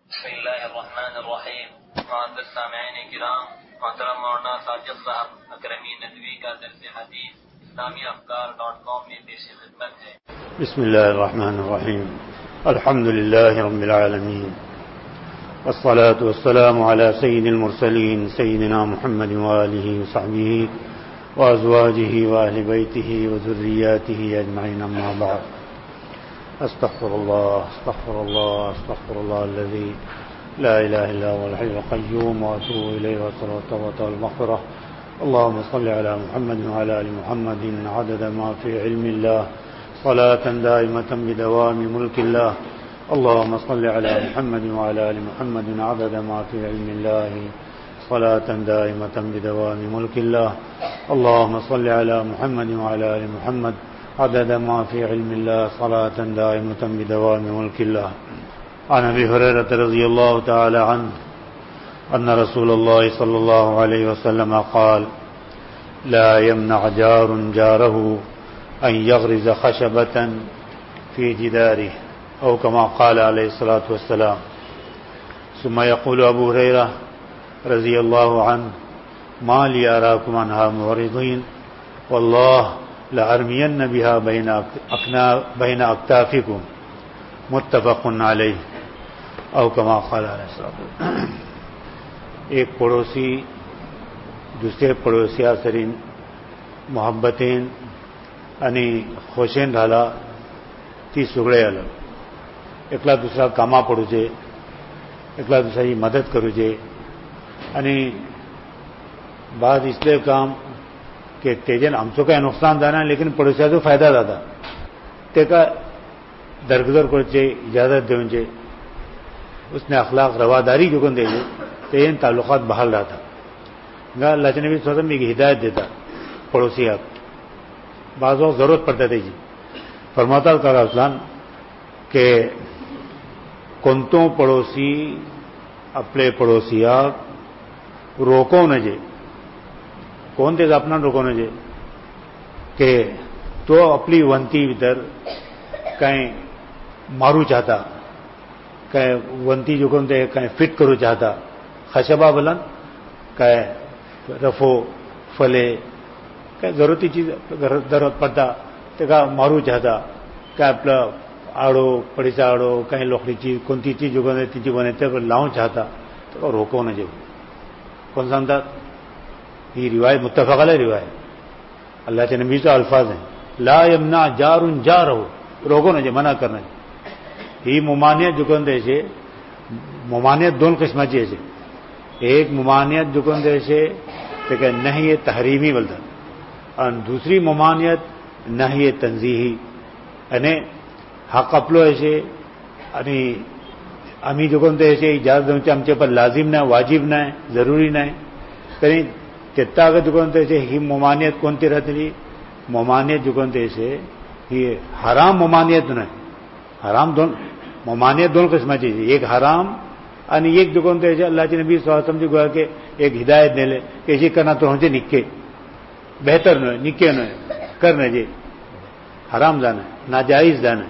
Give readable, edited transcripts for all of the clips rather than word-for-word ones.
بسم اللہ الرحمن الرحیم. معزز سامعین کرام، محترم مولانا ساجد صاحب اکرمی ندوی کا درس حدیث اسلامیافکار.com میں پیش خدمت ہے. بسم اللہ الرحمن الرحیم. الحمد للہ رب العالمین، والصلاة والسلام على سید المرسلین سیدنا محمد وآلہ وصحبہ وازواجہ واہل بیتہ وذریاتہ اجمعین، اما بعد. استغفر الله الذي لا اله الا هو الحي القيوم واتوب اليه والصلاه والمغفرة. اللهم صل على محمد وعلى ال محمد عدد ما في علم الله صلاة دائمة بدوام ملك الله. اللهم صل على محمد وعلى ال محمد عدد ما في علم الله صلاة دائمة بدوام ملك الله. اللهم صل على محمد وعلى ال محمد عدد ما في علم الله صلاة دائمة بدوام ملك الله. عن ابي هريرة رضي الله تعالى عنه ان رسول الله صلى الله عليه وسلم قال: لا يمنع جار جاره ان يغرز خشبة في جداره، او كما قال عليه الصلاة والسلام. ثم يقول ابو هريرة رضي الله عنه: ما لي اراكم عنها معرضين، والله لأرمين بها بين أكتافكم، متفق علیہ، او کما قال علیہ السلام. ایک پڑوسی دوسرے پڑوسیا سرین محبتین आणि خوشین राहिला ती सुगळे आलं. एकला दुसरा कामा पडूचे, एकला दुसरी मदत करूचे, आणि बाद इसले काम کہ तेजन आमचो काय नुकसान जाना लेकिन पडोस्याचो फायदा जाता. तेका दरगुजर करचे, इजाजत देवचे, उसने अखलाक रवादारी जुगन द्यायचे, तेजन तालुकात बहाल रहता. अल्लाह के नबी सल्लल्लाहु अलैहि वसल्लम एक हिदायत देता पड़ोसियाक, बाज़ वक्त जरूरत पड़ता है जी. फरमाता रसूलुल्लाह کہ कोणतो पड़ोसी अपने पड़ोसियाक रोको न जे, कोण तेच अपना रोखोन जे કે तो अपनी वंती भीतर कहीं मारू चाहता, कहीं वंती जो कोण ते कहीं फिट करू चाहता, खशबा बलन कहीं रफो फले कहीं जरूरती चीज जरूरत पड़ता ते का मारू चाहता, कहीं आपला आडो पडीचा आडो कहीं लोखड़ी चीज कोणती चीज जो कोण तिची बनते पर लावू चाहता तो रोको न जे. कौन सांगतात? یہ روایت متفق علیہ روایت اللہ کے نبی سے الفاظ ہیں. لا یمنع جار جارہ، روکو نہ جے، منع کرنا. یہ ممانعت جو کون دے سے، ممانعت دون قسمت سے. ایک ممانعت جو کون دے سے کہ نہی تحریمی بلدا، اور دوسری ممانعت نہی تنزیہی. یعنی حق اپلو ایسے یعنی امی جو کون دے سے اجازت ہم پر لازم نہ، واجب نہ، ضروری نہ کہیں تاغت جگنتے سے ہی ممانعت کونتی رہتی. ممانعت جگنتے سے یہ حرام ممانعت نہیں، حرام دون ممانعت دونوں قسم چیزیں. ایک حرام یعنی ایک جگنتے سے اللہ کے نبی صلی اللہ علیہ وسلم جو کہ ایک ہدایت دے لے کہ یہ کرنا تو ہم سے نکے بہتر نہ نکے نہ کرنا جی حرام جانا ناجائز جانا.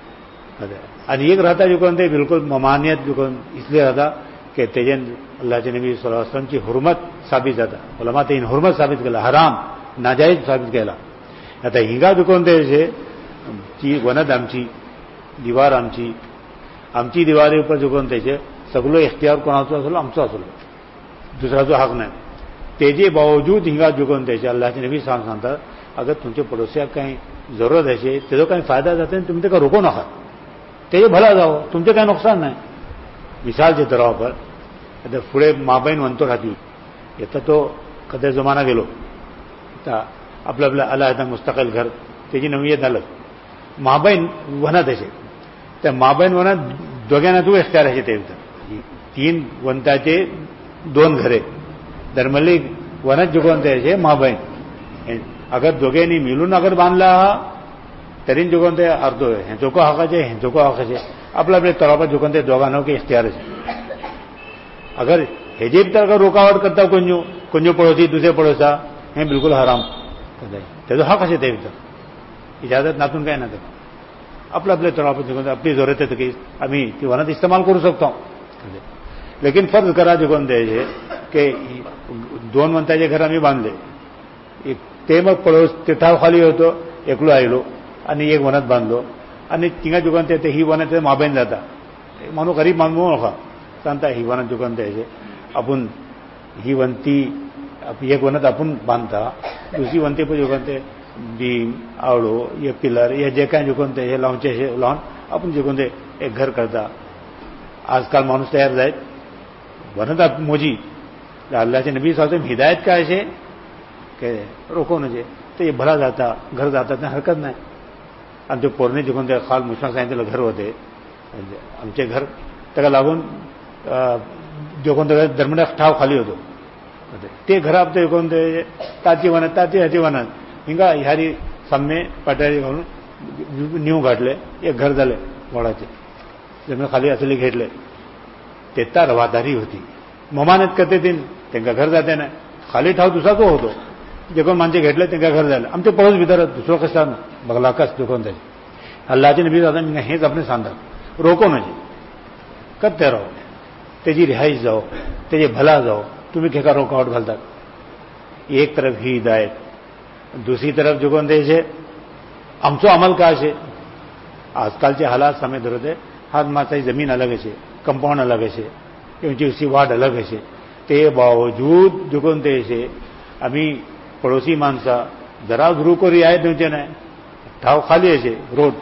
یعنی ایک رہتا جو کہتے بالکل ممانعت جو اس لیے رہتا کہ تیجن اللہ کے نبی صلی اللہ علیہ وسلم کی حرمت ثابت جاتا. علماء تین حرمت ثابت کلا، حرام ناجائز ثابت کلا. आता हिंगा दुकान द्यायचे ती वनद आमची दिवार आमची दिवारी ऊपर दुकान द्यायचे सगळं इख्तियार कोणाचं असलो आमचं असलो, दुसऱ्याचा हक नाही. तेजे बावजूद हिंगा दुकान द्यायचे. अल्लाहचे नबी सांगतात अगर तुमच्या पडोस्याक काही जरूरत आहे त्याचा काही फायदा जाते तुम्ही ते का रोको नका, तेजे भला जावं, तुमचे काही नुकसान नाही. मिसालच्या तरावर आता पुढे माबैन म्हणतो राहतील येतं तो कधी जमाना गेलो आता आपलं आपलं आला आता मुस्तकल घर त्याची नवीयत झालं माबैन वनात असे त्या माबैन वनात दोघांना तू इख्तियार आहे ते तीन वनताचे दोन घरे दरमली वनात जुगवंत असे माबैन. अगर दोघांनी मिळून अगर बांधला तरी जुगवंत अर्धो ह्यांचो को हकाचे ह्यांचो को हकाचे आपल्या आपल्या तरापात जुगवंत दोघांना की इख्तियार आहे. अगर हेजे तर का रोकावट करता कोणजो पडोसी दुसरे पडोसा हे बिलकुल हराम त्याचा हक असे ते इजाजत नातून काय ना आपलं आपल्या तरापात जुगवंत आपली जरूरत आहे की आम्ही ती वनात इस्तेमाल करू शकतो लेकिन फर्ज करा जो कोण द्यायचे की 2 म्हणताचे घर आम्ही बांधले, ते मग पळोस ते ठाव खाली होतो, एकलो आयलो आणि एक वनात बांधलो आणि तिंगा जुगन ते ही वनात माबेन जाता, माणूस गरीब मानू नका सांगता ही वनात जुगन द्यायचे. आपण ही वंती एक वनात आपण बांधता, दुसरी वंती पण जुगन ते बीम आवळो ये पिलर ये जे काय जुगन ते हे लावचे हे लावून आपण जुगन ते एक घर करता. आजकाल माणूस तयार जायत वनात मोजी अल्लाहचे नबी साहेब हिदायत काय आहे के रोको म्हणजे ते भला जाता घर जातात ना हरकत नाही. आमचे पोरणे जिकून ते खाल मुश्ताक सांगितलेलं घर होते आमचे घर, त्याला लागून जो कोणतं दरम्यान ठाव खाली होतो ते घरात ते कोणते ताची वनात ताची ह्याची वनात हिंगा ह्यारी सामने पाट्यारी घालून न्यू घातले, एक घर झाले वडाचे जमीन खाली असले घेतले. तेता रवादारी होती, ममानत करते तीन त्यांना घर जाते ना, खाली ठाव दुसरा तो होतो जे कोण माणसे घेतले त्यांना घर झालं. आमचे पळस भितर दुसरं कसं बघलाकाच दुकान त्याचे अल्लाहचे नबी दादा मी हेच आपण सांगतात रोको नजे कत्ते राहो, त्याची रिहाईश जाओ, त्याचे भला जाओ, तुम्ही खेका रोकावट घालतात. एक तरफ ही हिदायत, दुसरी तरफ जो कोण द्यायचे आमचो अमल काय असे. आजकालचे हालात सामे धरते, हात माताची जमीन अलग असे, कंपाऊंड अलग असे, त्यांची उसी वाट अलग असे, ते बावजूद जो कोण द्यायचे आम्ही पडोसी माणसा जरा गुरु को रियायत देवचे नाही, ठाव खाली असे रोड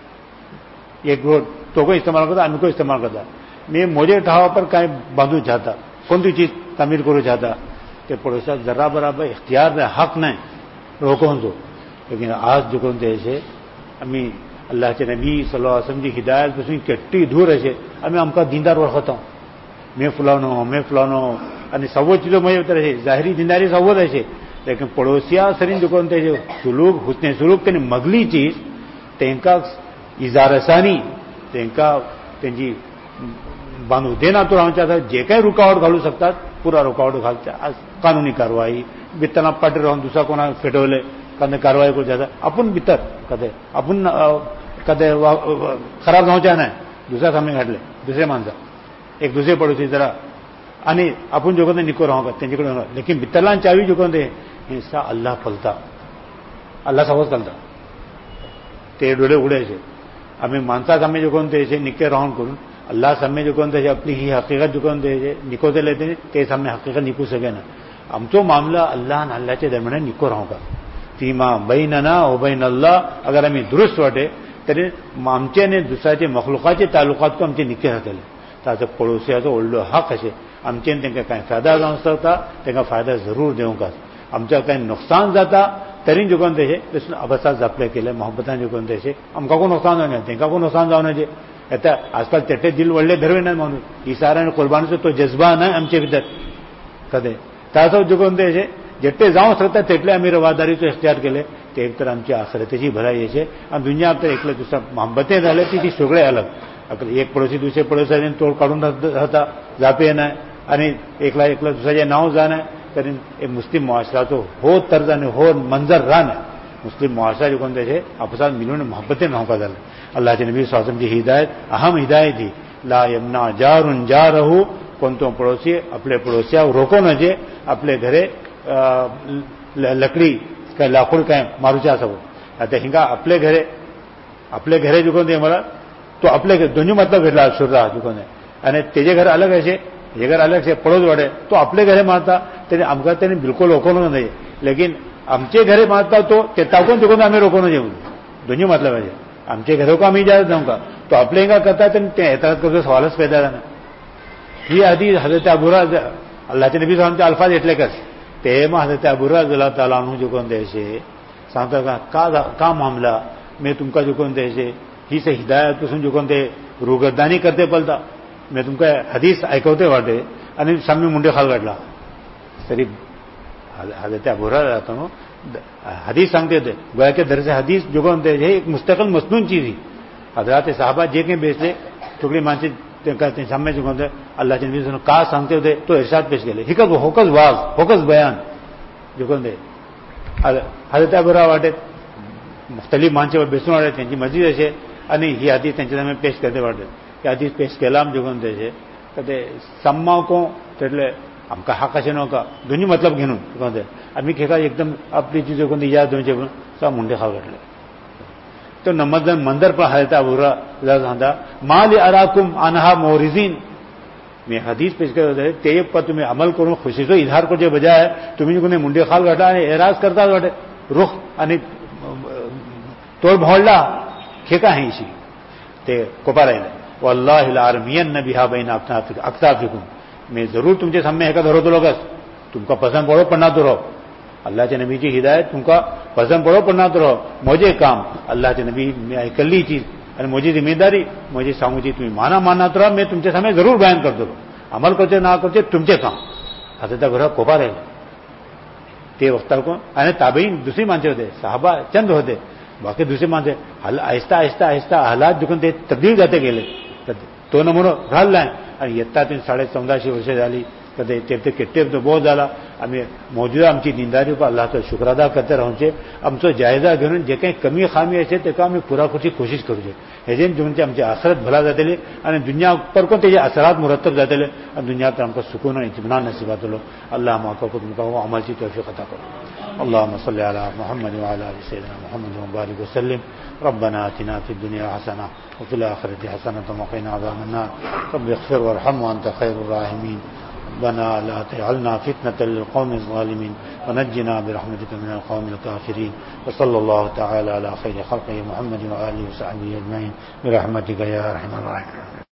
एक रोड तो को इस्तेमाल करता आम्ही को इस्तेमाल करता. मी मोजे ठावा पर काय बांधू चाहता, कोणती चीज तामीर करू चाहता, ते पड़ोसा जरा बराबर इख्तियार नहीं हक नहीं रोको दो. लेकिन आज जो कोण द्यायचे आम्ही अल्लाहचे नबी सल्लल्लाहु अलैहि वसल्लम जी हिदायत पासून केट्टी दूर असे आम्ही आमका दीनदार वळखता. मैं फुलानो आणि सव्वो चीजो मये तर असे जाहिरी दीनदारी सव्वो असे, लेकिन पड़ोसिया सरीन जो कोण त्याचे सुलूक हुस्ने सुलूक त्यांनी मगली चीज त्यांका इजारसानी त्यांका त्यांची बांधू देना तो राहून जे काही रुकावट घालू शकतात पुरा रुकावट घालच्या. आज कानूनी कारवाई बित्ताना पाठी राहून दुसरा कोणा फेटवले कधी कारवाई करू जाता आपण बित्तर कधी आपण कधी खराब जाऊच्या नाही दुसऱ्या सामने घातले दुसरे माणसा एक दुसरे पडोसी जरा आणि आपण जो कोणते निको राहू का त्यांच्याकडे होणार. लेकिन बित्तरला चावी जो कोणते हिंसा अल्लाह फलता अल्लाह सवच घालता ते डोळे उडायचे. आम्ही माणसा सामने जो कोणते निके राहून करून अल्लाह सामने जो कोणते आपली ही हकीकत जो कोणते निकोते लेते ते सामने हकीकत निकू सके ना. आमचो मामला अल्लाह आणि अल्लाहच्या दरम्यान निको राहू का सीमा बैनना ओ बैन अल्लाह अगर आम्ही दुरुस्त वाटे तरी आमचे आणि दुसऱ्याचे मखलुकाचे तालुकात को आमचे निके राहतले. ताचो पडोसियाचो व्हडलो हक असे आमचे तांकां कांय फायदा जावंक शकता तांकां फायदा जरूर दिवंकाच. आमच्या कांय नुकसान जाता तरी जो कोण तेचे तसून अभसात जापले केले मोहब्बतान जो कोण तेचे आमकां को नुकसान जावना तांकां को नुकसान जावना जे आता आजकाल तेटे दिल व्हडले धरवे ना माणूस इसारा आणि कुर्बानीचो तो जज्बा ना आमचे भितर कदे ताचो जो कोण तेचे जेट्टे जावंक शकता तेटले आमी रवादारीचो इख्तियार केले ते एक तर आमची आखिरतेची भलाई अशे आणि दुनिया तर एकले दुसरा मोहब्बते झाले ती सगळे अलग. एक पडोसी दुसरे पडोसी तोड काढून राहता जापे नाही आणि एकला दुसऱ्याचे नाव जाणं तरी एक मुस्लिम मुआशराचो हो तर्ज आणि हो मंजर रान मुस्लिम मुआशरा जो कोण त्याचे आपसात मिळून मोहब्बते नौका झाले. अल्लाहचे नबी सल्लल्लाहु अलैहि वसल्लम की हिदायत अहम हिदायत थी ला यमना जारुन जारहू कोणतो पड़ोसी अपने पड़ोसिया रोको नजे आपले घरे लकडी काय लाकूड काय मारूच्या असो. आता हिंगा आपले घरे जो कोण ते मला तो आपले दोन्ही मतलब घेतला सुररा जो कोण आणि त्याचे घर अलग असे हे घर अलग असे पडोस वाडे तो आपले घरे मारता त्याने आमका त्याने बिलकुल रोखवणं नाही. लेकिन आमचे घरे मारता तो ते टाकून चुकून आम्ही रोखवणं जेवून दोन्ही मतलब आहे. आमचे घरों को आम्ही इजाजत जाऊंगा तो आपले हिंगा करता ते एतराज करतो सवालच पैदा झाला. ही आधी हजरत अबू हुरैरा अल्लाहचे नबी साहेबांचे अल्फाज एटले कस ते मग हजरत अबू हुरैरा रज़ियल्लाहु ताला अन्हु जो कोण द्यायचे सांगता का मामला मैं तुमका जो कोण द्यायचे ही से हिदायत पासून जो कोण ते रुगरदानी करते पलता मैं तुमका हदीस ऐकवते वाटे आणि सामने मुंडे खाल काढला तरी हजरत अबू हुरैरा राहता हदीस सांगते थे गोया के दर से हदीस जो कोण ते एक मुस्तकिल मसनून चीज ही हजरत साहबा जे काही बेचले सगळी माणसे सामने जो कोण अल्लाहचे नबी का सांगते होते तो इरशाद पेश केले हिकच होकच वाज होकच बयान जो कोण ते हजरत अबू हुरैरा वाटे मुख्तलिफ माणसे बेसून वाटे त्यांची मस्जिद असे आणि ही हदीस त्यांच्या सामने पेश करते वाटे ही हदीस पेश केला जो कोण त्याचे کہتے سماؤں એટલે આમ કા હાકાશનો કા દુનિયા મતલબ ઘેનું કહે આમી ખેકા એકદમ આપણી ચીજો કો યાદ હોય છે સા મુંડે ખાવ એટલે તો નમદન મંદર પર હાલતા બુરા લગાંદા માલી અરાકુમ અનહા મોરિઝીન میں حدیث پیش کر رہے تیب پر تمہیں عمل کرو خوشی سے اظہار کو جو بجائے تمہیں کو منڈے خال گھٹا اعراض کرتا رخ یعنی توڑ بھوڑا کھیکا ہے اسی تے کوپا رہے واللہ العالمین بها بین اکتافکم میں ضرور تم سے سامنے ہے کا دھرو تو لوگ تم کا پسند پڑھو پڑھنا تو رہو اللہ کے نبی کی ہدایت تم کا پسند پڑھو پڑھنا تو رہو مجھے کام اللہ کے نبی میں کلی چیز اور مجھے ذمہ داری مجھے ساموجی تمہیں مانا تو رہا میں تم سے سامنے ضرور بیان کر دو عمل کرتے نہ کرتے تم سے کام حضرت گھر کوپا رہے تے وقت کو تابعین دوسری مانتے ہوتے صحابہ چند ہوتے باقی دوسرے مانتے آہستہ آہستہ آہستہ حالات دکھن تبدیل جاتے گیلے تو نمونو رہل لائیں اور یتا 14,500 वर्ष झाली कधी ते किट्टे तो बहुत झाला आम्ही मौजूदा आमची दिनदारी पर अल्लाह तो शुक्र अदा करते राहूचे आमचो जायजा घेऊन जे काही कमी खामी असे ते आम्ही पुरा करची कोशिश करूचे हेजेन तुमचे आमची आसरत भला जातली आणि दुनिया पर को तेजे असरात मुरतब जातले आणि दुनियात आमका सुकून आणि इत्मीनान नसीबातलो अल्लाह माको तुमका अमलची तौफीक अता करो اللهم صل على محمد وعلى ال سيدنا محمد وبارك وسلم ربنا آتنا في الدنيا حسنه وفي الاخره حسنه وقنا عذاب النار رب اغفر وارحم وانت خير الراحمين ربنا لا تجعلنا فتنة للقوم الظالمين ونجنا برحمتك من القوم الكافرين وصلى الله تعالى على خير خلقه محمد وآله وصحبه أجمعين برحمتك يا أرحم الراحمين.